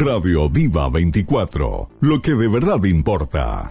Radio Viva 24, lo que de verdad importa.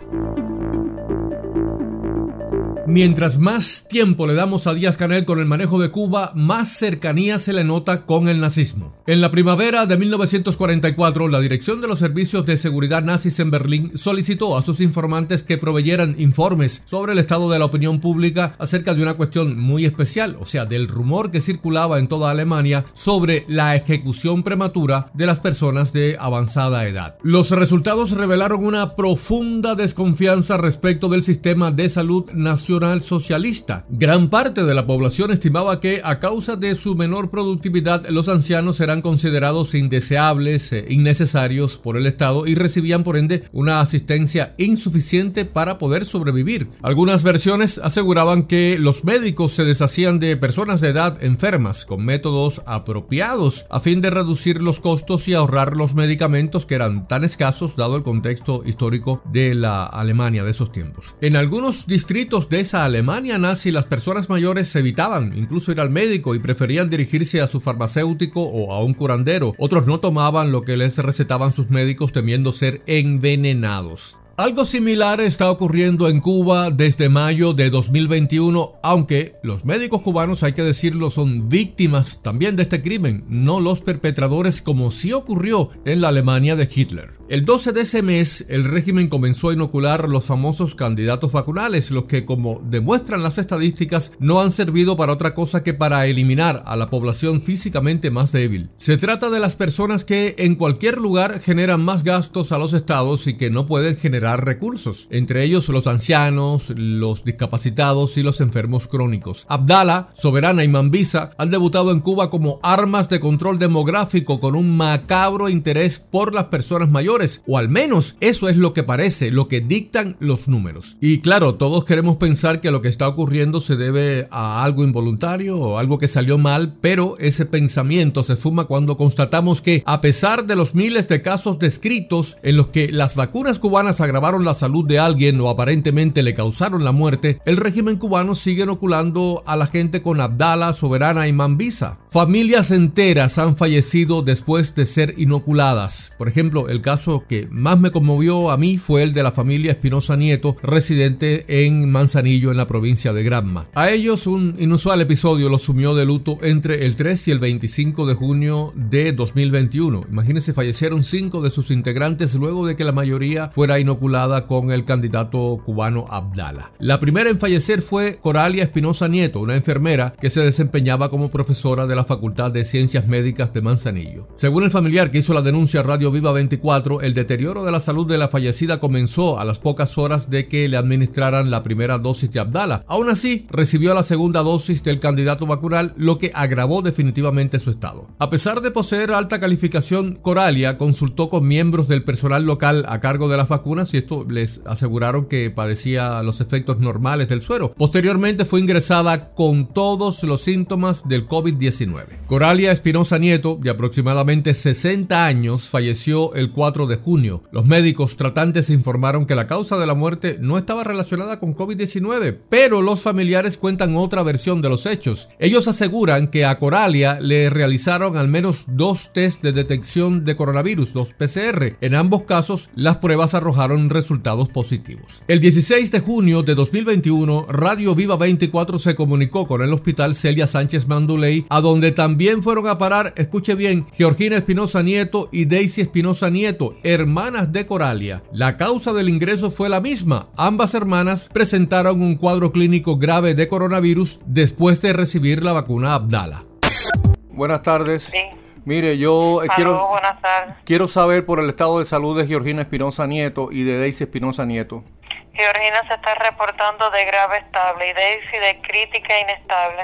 Mientras más tiempo le damos a Díaz-Canel con el manejo de Cuba, más cercanía se le nota con el nazismo. En la primavera de 1944, la Dirección de los Servicios de Seguridad nazis en Berlín solicitó a sus informantes que proveyeran informes sobre el estado de la opinión pública acerca de una cuestión muy especial, o sea, del rumor que circulaba en toda Alemania sobre la ejecución prematura de las personas de avanzada edad. Los resultados revelaron una profunda desconfianza respecto del sistema de salud nacional socialista. Gran parte de la población estimaba que a causa de su menor productividad los ancianos eran considerados indeseables, innecesarios por el Estado y recibían por ende una asistencia insuficiente para poder sobrevivir. Algunas versiones aseguraban que los médicos se deshacían de personas de edad enfermas con métodos apropiados a fin de reducir los costos y ahorrar los medicamentos que eran tan escasos dado el contexto histórico de la Alemania de esos tiempos. En algunos distritos de esa Alemania nazi, las personas mayores evitaban incluso ir al médico y preferían dirigirse a su farmacéutico o a un curandero. Otros no tomaban lo que les recetaban sus médicos temiendo ser envenenados. Algo similar está ocurriendo en Cuba desde mayo de 2021, aunque los médicos cubanos, hay que decirlo, son víctimas también de este crimen, no los perpetradores como sí ocurrió en la Alemania de Hitler. El 12 de ese mes, el régimen comenzó a inocular los famosos candidatos vacunales, los que, como demuestran las estadísticas, no han servido para otra cosa que para eliminar a la población físicamente más débil. Se trata de las personas que en cualquier lugar generan más gastos a los estados y que no pueden generar recursos, entre ellos los ancianos, los discapacitados y los enfermos crónicos. Abdala, Soberana y Mambisa han debutado en Cuba como armas de control demográfico con un macabro interés por las personas mayores, o al menos eso es lo que parece, lo que dictan los números. Y claro, todos queremos pensar que lo que está ocurriendo se debe a algo involuntario o algo que salió mal, pero ese pensamiento se esfuma cuando constatamos que, a pesar de los miles de casos descritos en los que las vacunas cubanas agravaron la salud de alguien o aparentemente le causaron la muerte, el régimen cubano sigue inoculando a la gente con Abdala, Soberana y Mambisa. Familias enteras han fallecido después de ser inoculadas. Por ejemplo, el caso que más me conmovió a mí fue el de la familia Espinosa Nieto, residente en Manzanillo, en la provincia de Granma. A ellos un inusual episodio los sumió de luto entre el 3 y el 25 de junio de 2021. Imagínense, fallecieron 5 de sus integrantes luego de que la mayoría fuera inoculada con el candidato cubano Abdala. La primera en fallecer fue Coralia Espinosa Nieto, una enfermera que se desempeñaba como profesora de la Facultad de Ciencias Médicas de Manzanillo. Según el familiar que hizo la denuncia a Radio Viva 24, el deterioro de la salud de la fallecida comenzó a las pocas horas de que le administraran la primera dosis de Abdala. Aún así, recibió la segunda dosis del candidato vacunal, lo que agravó definitivamente su estado. A pesar de poseer alta calificación, Coralia consultó con miembros del personal local a cargo de las vacunas y esto les aseguraron que padecía los efectos normales del suero. Posteriormente fue ingresada con todos los síntomas del COVID-19. Coralia Espinosa Nieto, de aproximadamente 60 años, falleció el 4 de junio. Los médicos tratantes informaron que la causa de la muerte no estaba relacionada con COVID-19, pero los familiares cuentan otra versión de los hechos. Ellos aseguran que a Coralia le realizaron al menos 2 test de detección de coronavirus, 2 PCR. En ambos casos, las pruebas arrojaron resultados positivos. El 16 de junio de 2021, Radio Viva 24 se comunicó con el hospital Celia Sánchez Manduley, a donde también fueron a parar, escuche bien, Georgina Espinosa Nieto y Daisy Espinosa Nieto, hermanas de Coralia. La causa del ingreso fue la misma. Ambas hermanas presentaron un cuadro clínico grave de coronavirus después de recibir la vacuna Abdala. Buenas tardes. Sí. Mire, yo buenas tardes. quiero saber por el estado de salud de Georgina Espinosa Nieto y de Daisy Espinosa Nieto. Georgina se está reportando de grave estable y Daisy de crítica inestable.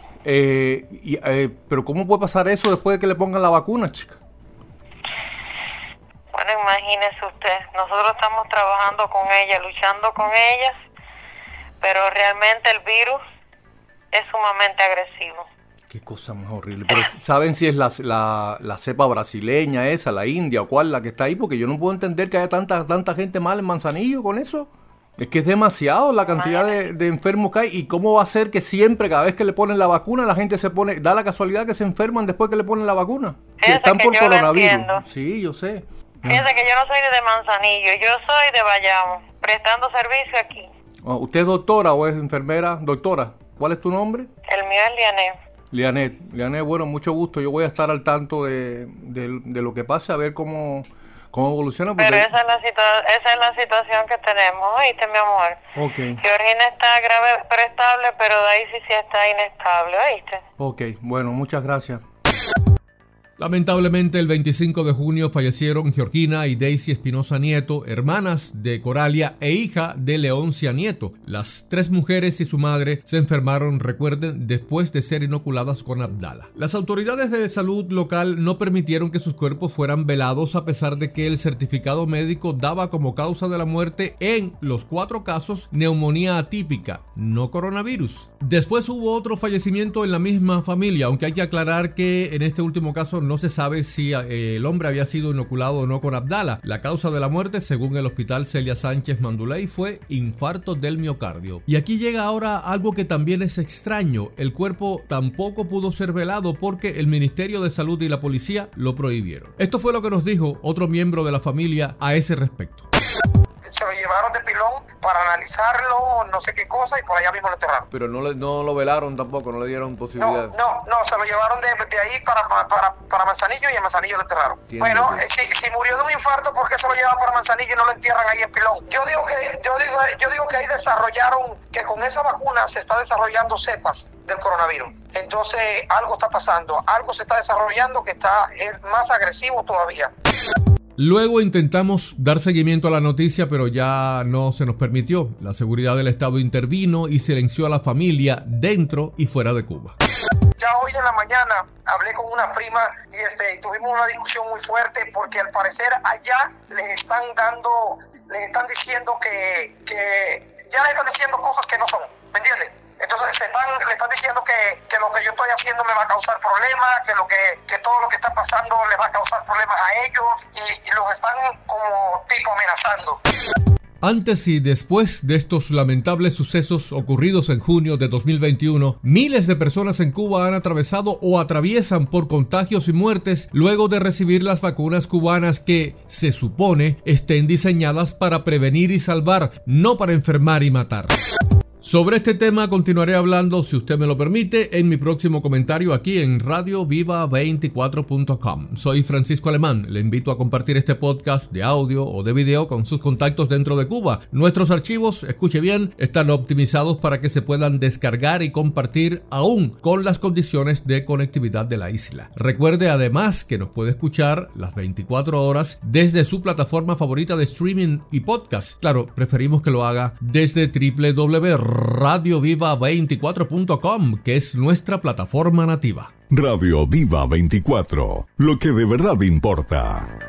Pero ¿cómo puede pasar eso después de que le pongan la vacuna, chica? Bueno, imagínese usted, nosotros estamos trabajando con ella, luchando con ellas, pero realmente el virus es sumamente agresivo. Qué cosa más horrible. Pero ¿saben si es la cepa brasileña esa, la india o cuál la que está ahí? Porque yo no puedo entender que haya tanta gente mal en Manzanillo con eso. Es que es demasiado la cantidad de enfermos que hay. ¿Y cómo va a ser que siempre, cada vez que le ponen la vacuna, la gente se pone, da la casualidad que se enferman después que le ponen la vacuna? Fíjese están que por yo lo coronavirus. entiendo. Sí, yo sé. Fíjese que yo no soy de Manzanillo, yo soy de Bayamo, prestando servicio aquí. ¿Usted es doctora o es enfermera? Doctora, ¿cuál es tu nombre? El mío es Lianet. Lianet, bueno, mucho gusto. Yo voy a estar al tanto de lo que pase, a ver cómo evoluciona. Pero esa es la situación que tenemos, ¿oíste, mi amor? Ok. Georgina está grave pero estable, pero Daisy sí está inestable, ¿oíste? Ok, bueno, muchas gracias. Lamentablemente, el 25 de junio fallecieron Georgina y Daisy Espinosa Nieto, hermanas de Coralia e hija de Leoncia Nieto. Las tres mujeres y su madre se enfermaron, recuerden, después de ser inoculadas con Abdala. Las autoridades de salud local no permitieron que sus cuerpos fueran velados, a pesar de que el certificado médico daba como causa de la muerte en los 4 casos neumonía atípica, no coronavirus. Después hubo otro fallecimiento en la misma familia, aunque hay que aclarar que en este último caso no se sabe si el hombre había sido inoculado o no con Abdala. La causa de la muerte, según el hospital Celia Sánchez Manduley, fue infarto del miocardio. Y aquí llega ahora algo que también es extraño. El cuerpo tampoco pudo ser velado porque el Ministerio de Salud y la policía lo prohibieron. Esto fue lo que nos dijo otro miembro de la familia a ese respecto. Se lo llevaron de pilón para analizarlo, no sé qué cosa, y por allá mismo lo enterraron. Pero no lo velaron tampoco, no le dieron posibilidad. No, se lo llevaron de ahí para Manzanillo, y en Manzanillo lo enterraron. Entiendo. Bueno, si murió de un infarto, ¿por qué se lo llevan para Manzanillo y no lo entierran ahí en pilón? Yo digo que ahí desarrollaron, que con esa vacuna se está desarrollando cepas del coronavirus. Entonces algo está pasando, algo se está desarrollando que está más agresivo todavía. Luego intentamos dar seguimiento a la noticia, pero ya no se nos permitió. La seguridad del Estado intervino y silenció a la familia dentro y fuera de Cuba. Ya hoy en la mañana hablé con una prima y tuvimos una discusión muy fuerte, porque al parecer allá les están diciendo que ya le están diciendo cosas que no son, ¿me entiendes? Entonces le están diciendo que lo que yo estoy haciendo me va a causar problemas, que todo lo que está pasando les va a causar problemas a ellos, y los están como tipo amenazando. Antes y después de estos lamentables sucesos ocurridos en junio de 2021, miles de personas en Cuba han atravesado o atraviesan por contagios y muertes luego de recibir las vacunas cubanas que, se supone, estén diseñadas para prevenir y salvar, no para enfermar y matar. Sobre este tema continuaré hablando, si usted me lo permite, en mi próximo comentario aquí en radioviva24.com. Soy Francisco Alemán. Le invito a compartir este podcast de audio o de video con sus contactos dentro de Cuba. Nuestros archivos, escuche bien, están optimizados para que se puedan descargar y compartir aún con las condiciones de conectividad de la isla. Recuerde además que nos puede escuchar las 24 horas desde su plataforma favorita de streaming y podcast. Claro, preferimos que lo haga desde www.radioviva24.com, que es nuestra plataforma nativa. Radio Viva 24, lo que de verdad importa.